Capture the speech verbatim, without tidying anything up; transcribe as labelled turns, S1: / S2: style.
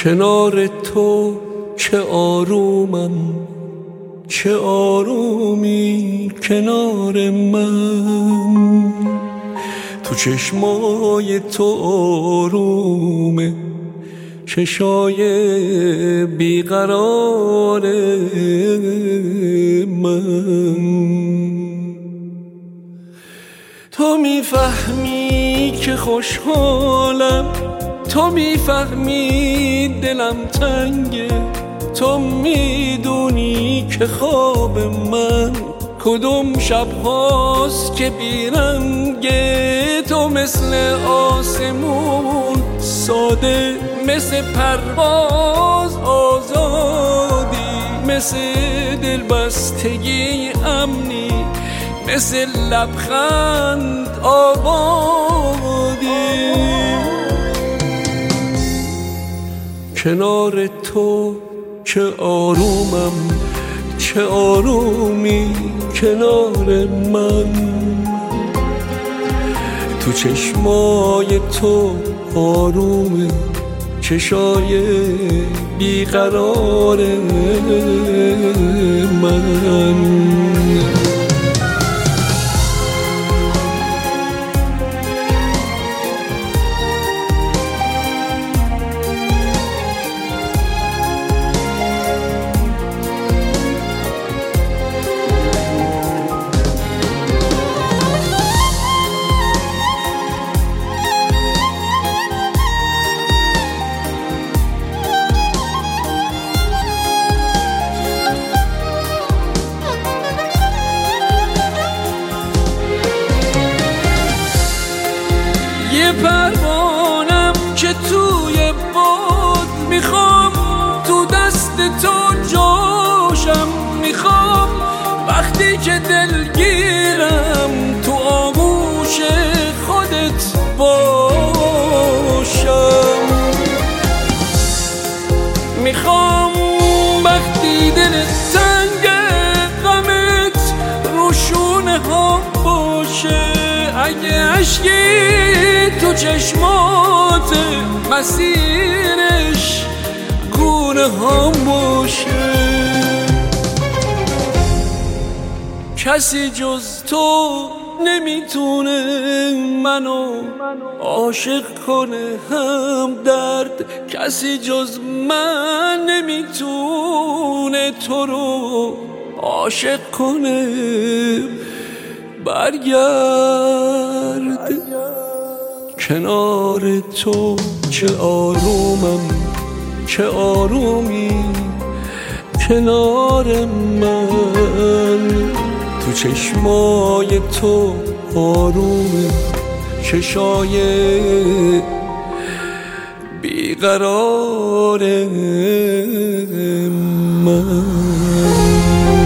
S1: کنار تو چه آرومم، چه آرومی کنار من. تو چشمای تو آرومه، چشای بیقرار من. تو میفهمی که خوشحالم، تو میفهمی دلم تنگه، تو میدونی که خواب من کدوم شب هاست که بیرنگه. تو مثل آسمون ساده، مثل پرواز آزادی، مثل دلبستگی امنی، مثل لبخند آبادی. کنار تو چه آرومم، چه آرومی کنار من. تو چشمای تو آرومه، چشای بیقرار من. یه پروانم که توی باد میخوام، تو دست تو جاشم میخوام. وقتی که دلگیرم تو آغوش خودت باشم. میخوام وقتی دلت تنگ غمت روشونه ها باشه. اگه عشقی تو چشمات مسیرش گونه ها باشه. کسی جز تو نمیتونه منو عاشق کنه هم درد. کسی جز من نمیتونه تو رو عاشق کنه. برگرد کنار تو چه آرومم، چه آرومی کنار من. تو چشمای تو آرومه، چشای بیقرار من.